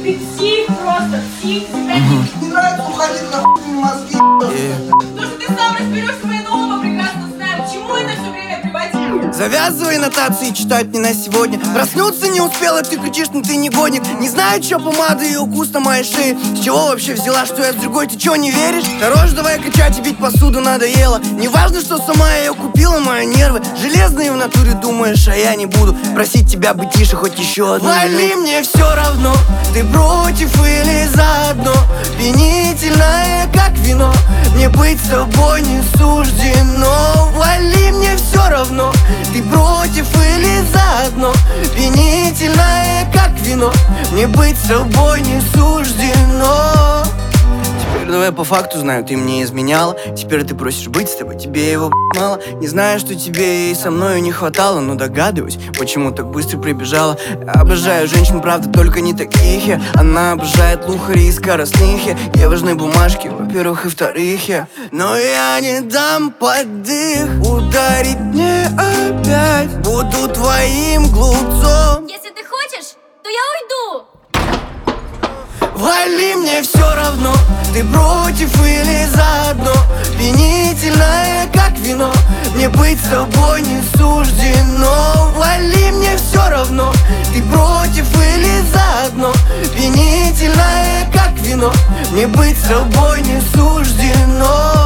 Ты псих просто, псих. Не нравится, уходи нахуй, мозги. То, что ты сам разберешься, мы нового прекрасно знаем. К чему это все время приводить? Завязывай нотации, читать не на сегодня. Проснуться не успела, ты кричишь, но ты негодник. Не знаю, чё помада и укус на моей шее. С чего вообще взяла, что я с другой, ты чё не веришь? Хорош, давай качать и бить посуду надоело. Не важно, что сама я ее купила, мои нервы железные в натуре, думаешь, а я не буду просить тебя быть тише хоть еще одну. Вали, мне все равно, ты против или заодно. Пьянительное, как вино, мне быть с тобой не суждено. Вали, мне все равно, ты против или заодно. Пьянительное, как вино, мне быть с тобой не суждено. Теперь давай по факту знаю, ты мне изменяла. Теперь ты просишь быть с тобой, тебе его мало. Не знаю, что тебе и со мною не хватало, но догадываюсь, почему так быстро прибежала. Обожаю женщин, правда, только не таких я. Она обожает лухари и скоростных я. Ей важны бумажки, во-первых, и во-вторых я. Но я не дам подых ударить мне опять. Буду твоим глупцом. Если ты хочешь, то я уйду. Вали, мне все равно, ты против или заодно. Пьянительное, как вино, мне быть с тобой не суждено. Вали, мне все равно, ты против или заодно. Пьянительное, как вино, мне быть с тобой не суждено.